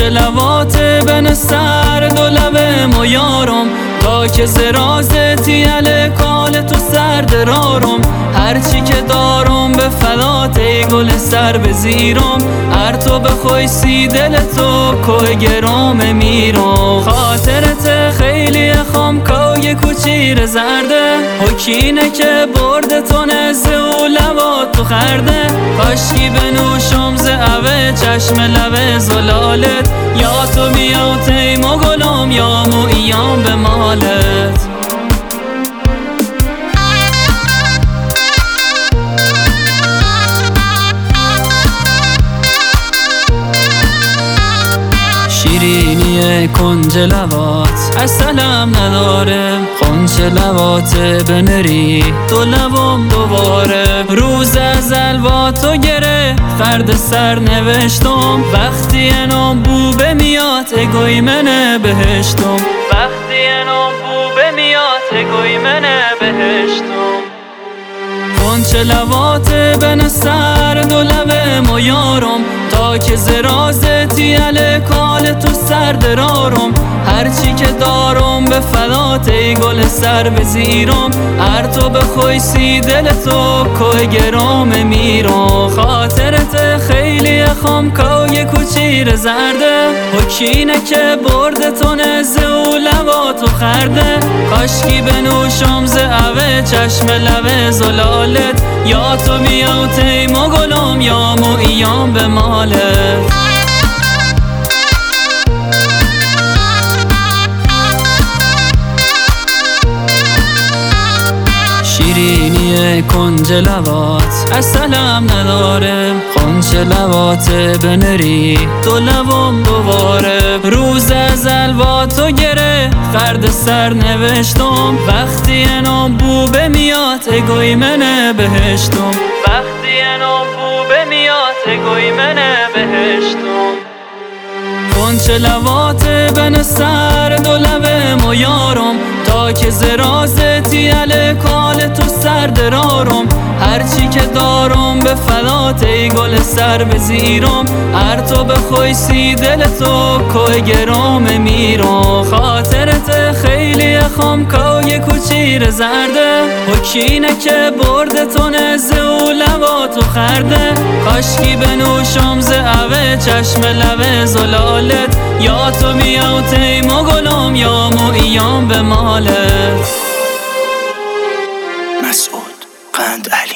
لوات بن سرد و لب مویارم تا که زرازتی کال تو سرد رارم هرچی که دارم به فلات ای گل سر بزیرم هر تو بخویسی دل تو که گرام میرم خاطرت خیلی خام که کوچیر زرده حکینه که برده تو نزه و لبات تو خرده کاشکی بنوشم ز اوه چشم لبه زلالت یا تو بیا تیم و گلم یا مویام به مالت شیرینی کنج لبات اصلم نداره کنج لبات بنری تو لبم دوباره روز ازل با تو گره فرد سر نوشتم وقتی انام بو بمیاد اگوی منه بهشتم وقتی انام بو بمیاد اگوی منه بهشتم کنچ لوات بن سرد و لب مویارم تا که زرازتی کال تو سرد رارم هرچی که دارم به فلات ای گل سر بزیرم هر تو بخویسی دل تو که گرام میرم خاطرت خیلی خام که کوچیر زرده حکینه که برده تو نزه و لباتو خرده کاشکی بنوشم ز اوه چشم لبه زلالت یا تو بیا تیم و گلم یا مویام به مالت شیرینی کنج لبات اصلم نداره کنج لبات بنری تو لبم دوباره روز ازل با تو گره فرد سر نوشتم وقتی انام بو بمیاد اگوی منه بهشتم وقتی انام بو بمیاد اگوی منه بهشتم کنچ لوات بن سرد و لب مویارم تا که زرازتی کال تو سرد رارم هرچی که دارم به فلات ای گل سر بزیرم هر تو بخویسی دل تو که گرام میرم خاطرت خیلی خام که کوچیر زرده حکینه که برده تو نزه و لباتو خرده کاشکی بنوشم ز اوه چشم لبه زلالت یا تو بیا تیم و گلم یا مویام به مالت مسعود قند علی